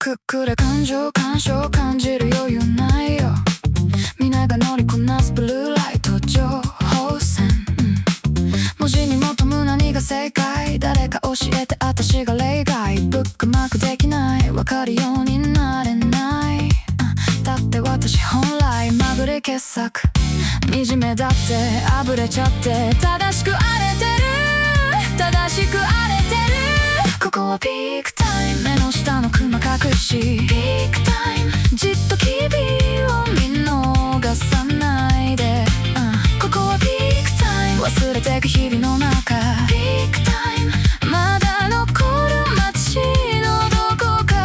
くれ感情干渉感じる余裕ないよ。皆が乗りこなすブルーライト情報線、文字に求む何が正解、誰か教えて私が例外。ブックマークできない、分かるようになれない、だって私本来まぐれ傑作、惨めだってあぶれちゃって正しく荒れてる、正しく荒れてる。ここはピークタイム、目の下のクマ隠しピークタイム、じっと君を見逃さないで、ここはピークタイム、忘れてく日々の中ピークタイム、まだ残る街のどこか。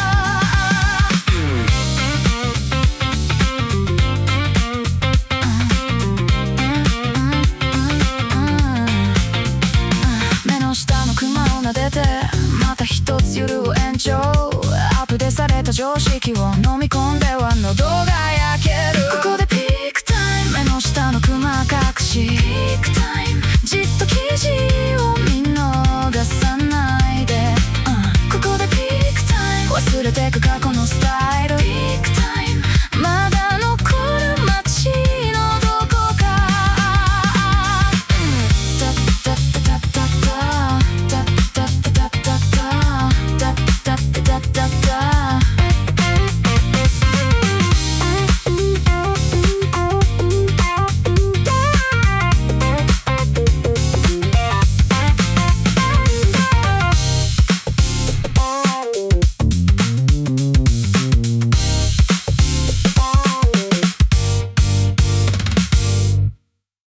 目の下のクマを撫でてまた一つ夜を延長、アップデートされた常識を飲み込んでは喉が焼ける。ここでピークタイム、目の下のクマ隠しピークタイム、じっと記事を見